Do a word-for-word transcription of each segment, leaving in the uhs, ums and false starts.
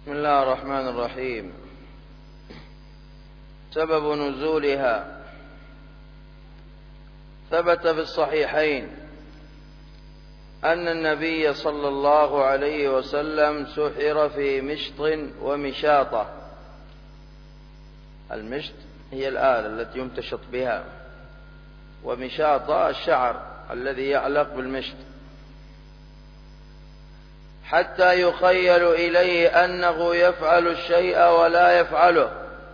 بسم الله الرحمن الرحيم. سبب نزولها. ثبت في الصحيحين أن النبي صلى الله عليه وسلم سحر في مشط ومشاطة. المشط هي الآلة التي يمتشط بها، ومشاطة الشعر الذي يعلق بالمشط، حتى يخيل إليه أنه يفعل الشيء ولا يفعله.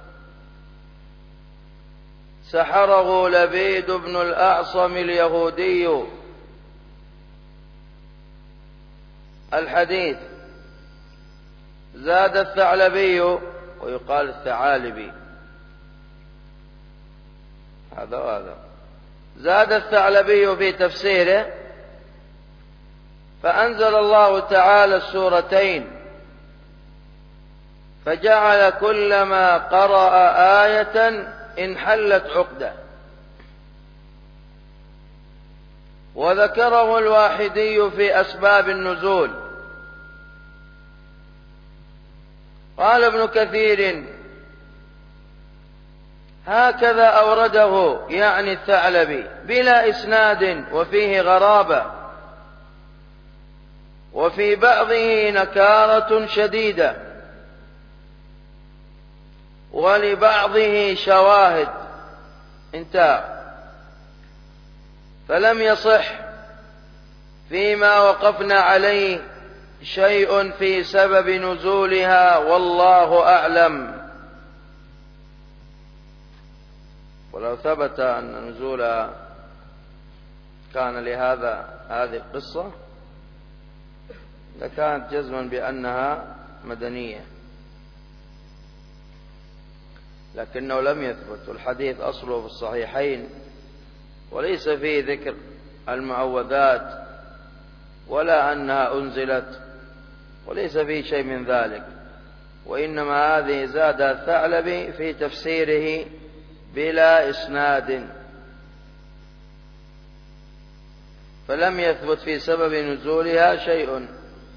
سحره لبيد بن الأعصم اليهودي. الحديث. زاد الثعلبي، ويقال الثعالبي، هذا وهذا. زاد الثعلبي في تفسيره: فأنزل الله تعالى السورتين، فجعل كلما قرأ آية انحلت عقدة. وذكره الواحدي في أسباب النزول. قال ابن كثير: هكذا أورده، يعني الثعلبي، بلا إسناد، وفيه غرابة، وفي بعضه نكارة شديدة، ولبعضه شواهد. انتهى. فلم يصح فيما وقفنا عليه شيء في سبب نزولها، والله أعلم. ولو ثبت أن نزولها كان لهذا هذه القصة لكانت جزما بأنها مدنية، لكنه لم يثبت. الحديث أصله في الصحيحين، وليس فيه ذكر المعوذات ولا أنها أنزلت، وليس فيه شيء من ذلك، وإنما هذه زاد الثعلبي في تفسيره بلا إسناد، فلم يثبت في سبب نزولها شيء.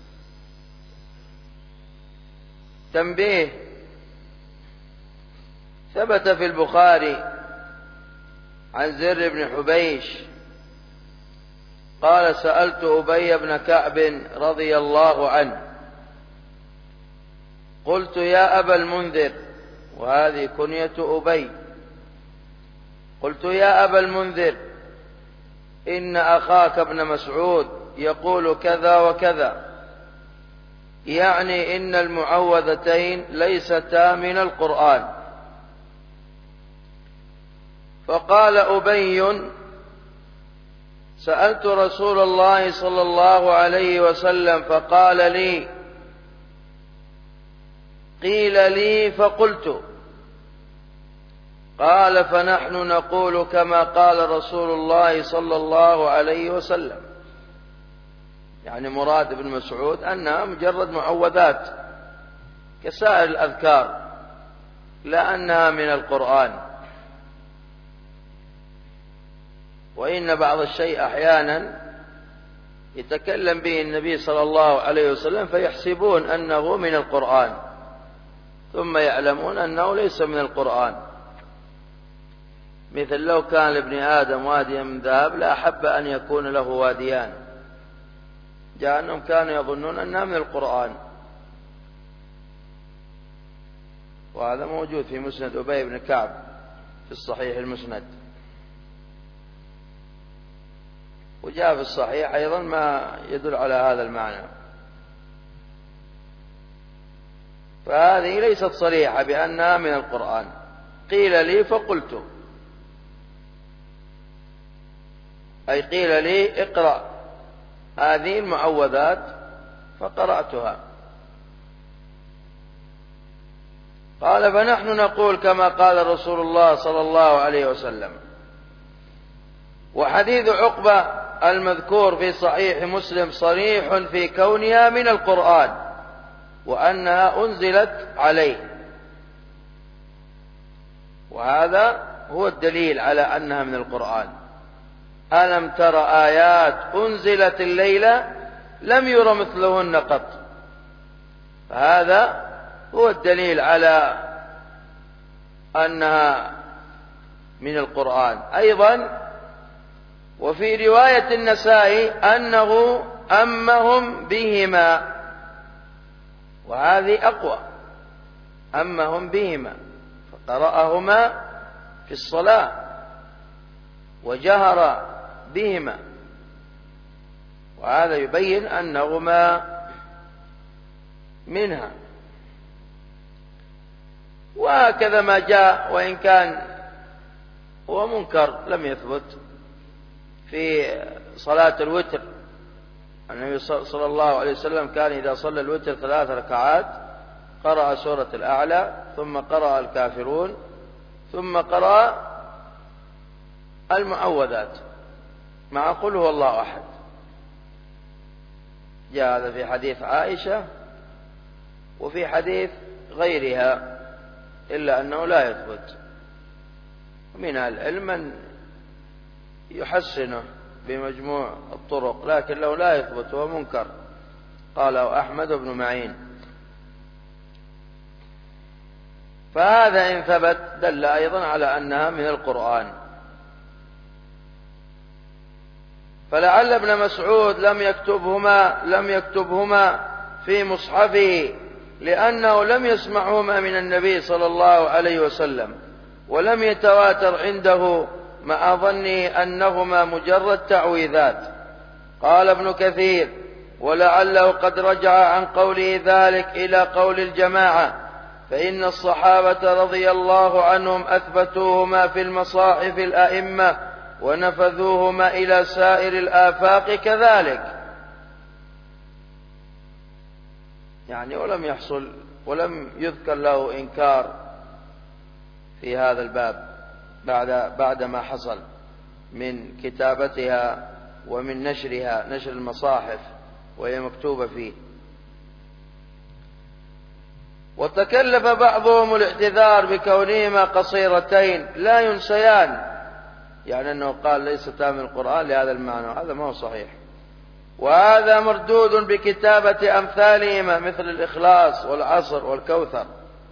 تنبيه: ثبت في البخاري عن زر بن حبيش قال: سألت أبي بن كعب رضي الله عنه، قلت: يا أبا المنذر، وهذه كنية أبي، قلت: يا أبا المنذر، إن أخاك ابن مسعود يقول كذا وكذا، يعني إن المعوذتين ليستا من القرآن. فقال أبي: سألت رسول الله صلى الله عليه وسلم فقال لي، قيل لي فقلت. قال: فنحن نقول كما قال رسول الله صلى الله عليه وسلم. يعني مراد ابن مسعود أنها مجرد معوذات كسائر الأذكار، لا أنها من القرآن. وإن بعض الشيء أحيانا يتكلم به النبي صلى الله عليه وسلم فيحسبون أنه من القرآن، ثم يعلمون أنه ليس من القرآن. مثل لو كان لابن آدم واديا من ذهب لأحب أن يكون له واديان، جاء أنهم كانوا يظنون أنها من القرآن. وهذا موجود في مسند أبي بن كعب في الصحيح المسند، وجاء في الصحيح أيضا ما يدل على هذا المعنى. فهذه ليست صريحة بأنها من القرآن. قيل لي فقلت، أي قيل لي اقرأ هذه المعوذات فقرأتها. قال: فنحن نقول كما قال رسول الله صلى الله عليه وسلم. وحديث عقبة المذكور في صحيح مسلم صريح في كونها من القرآن، وأنها أنزلت عليه، وهذا هو الدليل على أنها من القرآن. ألم تر آيات أنزلت الليلة لم ير مثلهن قط. فهذا هو الدليل على أنها من القرآن. أيضا وفي رواية النسائي أنه أمهم بهما، وهذه أقوى، أمهم بهما فقرأهما في الصلاة وجهر بهما، وهذا يبين أنهما منها. وهكذا ما جاء، وإن كان هو منكر لم يثبت، في صلاة الوتر النبي صلى الله عليه وسلم كان إذا صلى الوتر ثلاث ركعات قرأ سورة الأعلى، ثم قرأ الكافرون، ثم قرأ المعوذات مع قل هو الله أحد. جاء هذا في حديث عائشة وفي حديث غيرها، إلا أنه لا يثبت. من العلم من يحسنه بمجموع الطرق، لكن لو لا يثبت هو منكر، قاله أحمد بن معين. فهذا إن ثبت دل أيضا على أنها من القرآن. فلعل ابن مسعود لم يكتبهما لم يكتبهما في مصحفه لأنه لم يسمعهما من النبي صلى الله عليه وسلم، ولم يتواتر عنده، مع ظنه أنهما مجرد تعويذات. قال ابن كثير: ولعله قد رجع عن قوله ذلك إلى قول الجماعة، فإن الصحابة رضي الله عنهم أثبتوهما في المصاحف الأئمة ونفذوهما إلى سائر الآفاق كذلك. يعني ولم يحصل ولم يذكر له إنكار في هذا الباب بعد بعد ما حصل من كتابتها ومن نشرها، نشر المصاحف وهي مكتوبة فيه. وتكلف بعضهم الاعتذار بكونهما قصيرتين لا ينسيان، يعني أنه قال ليستا من القرآن لهذا المعنى، هذا ما هو صحيح. وهذا مردود بكتابة أمثالهما مثل الإخلاص والعصر والكوثر،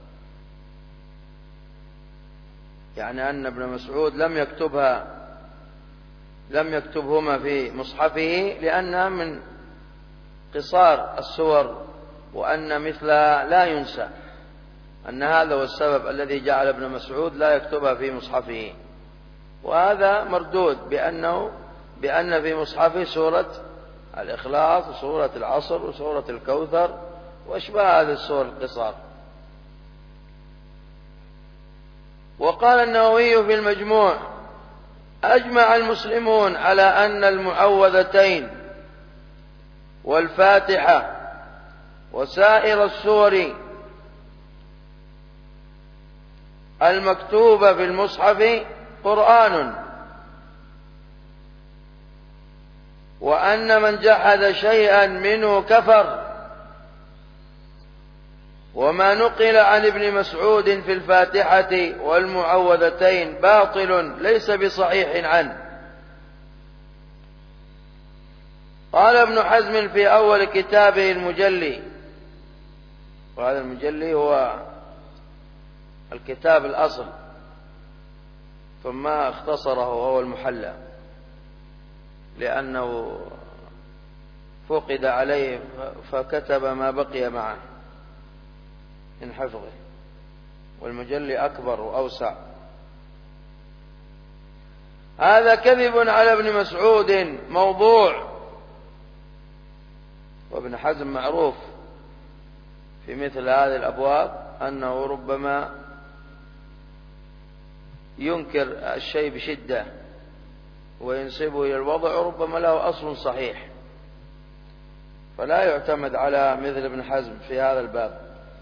يعني أن ابن مسعود لم يكتبها لم يكتبهما في مصحفه لأنها من قصار السور، وأن مثلها لا ينسى، أن هذا هو السبب الذي جعل ابن مسعود لا يكتبها في مصحفه. وهذا مردود بأنه بأن في مصحفه سورة الإخلاص وسورة العصر وسورة الكوثر وأشباه هذه السور القصار. وقال النووي في المجموع: أجمع المسلمون على أن المعوذتين والفاتحة وسائر السور المكتوبة في المصحف قرآن، وأن من جحد شيئا منه كفر. وما نقل عن ابن مسعود في الفاتحة والمعوذتين باطل ليس بصحيح عنه. قال ابن حزم في أول كتابه المجلي، وهذا المجلي هو الكتاب الأصل ثم اختصره وهو المحلى، لأنه فقد عليه فكتب ما بقي معه من حفظه، والمجلي أكبر وأوسع. هذا كذب على ابن مسعود موضوع. وابن حزم معروف في مثل هذه الأبواب أنه ربما ينكر الشيء بشدة وينسبه إلى الوضع، وربما له أصل صحيح، فلا يعتمد على مثل ابن حزم في هذا الباب.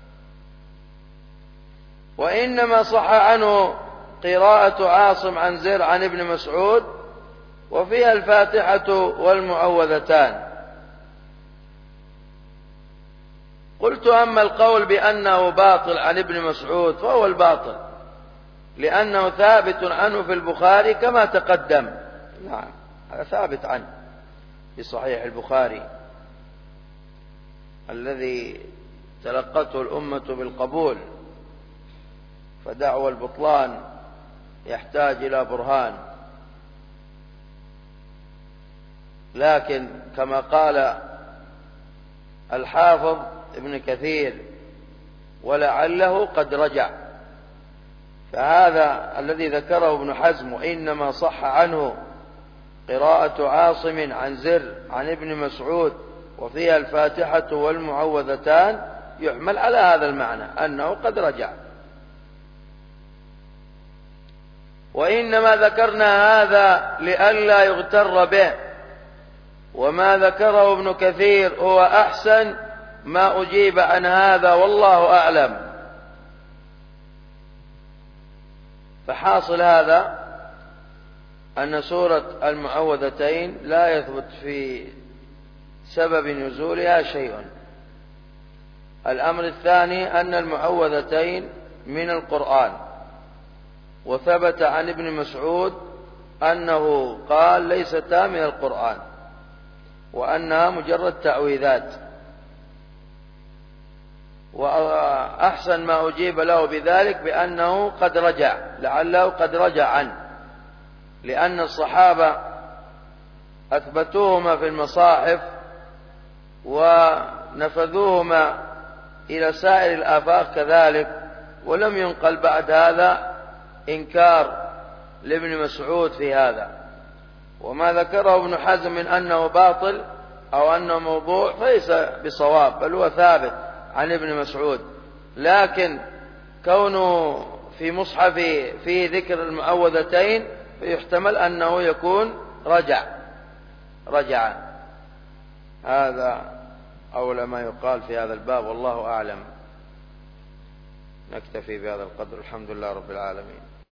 وإنما صح عنه قراءة عاصم عن زر عن ابن مسعود وفيها الفاتحة والمعوذتان. قلت: أما القول بأنه باطل عن ابن مسعود فهو الباطل، لأنه ثابت عنه في البخاري كما تقدم. نعم، هذا ثابت عنه في صحيح البخاري الذي تلقته الأمة بالقبول، فدعوى البطلان يحتاج إلى برهان. لكن كما قال الحافظ ابن كثير ولعله قد رجع، فهذا الذي ذكره ابن حزم وإنما صح عنه قراءة عاصم عن زر عن ابن مسعود وفيها الفاتحة والمعوذتان يحمل على هذا المعنى أنه قد رجع. وإنما ذكرنا هذا لئلا يغتر به، وما ذكره ابن كثير هو أحسن ما أجيب عن هذا والله أعلم. فحاصل هذا أن سورة المعوذتين لا يثبت في سبب نزولها شيء. الأمر الثاني أن المعوذتين من القرآن، وثبت عن ابن مسعود أنه قال ليستا من القرآن وأنها مجرد تعويذات. وأحسن ما أجيب له بذلك بأنه قد رجع، لعله قد رجع عنه، لأن الصحابة أثبتوهما في المصاحف ونفذوهما إلى سائر الآفاق كذلك، ولم ينقل بعد هذا إنكار لابن مسعود في هذا. وما ذكره ابن حزم من أنه باطل أو أنه موضوع فليس بصواب، بل هو ثابت عن ابن مسعود. لكن كونه في مصحف فيه ذكر المعوذتين فيحتمل أنه يكون رجع رجع هذا أولى ما يقال في هذا الباب، والله أعلم. نكتفي بهذا القدر، الحمد لله رب العالمين.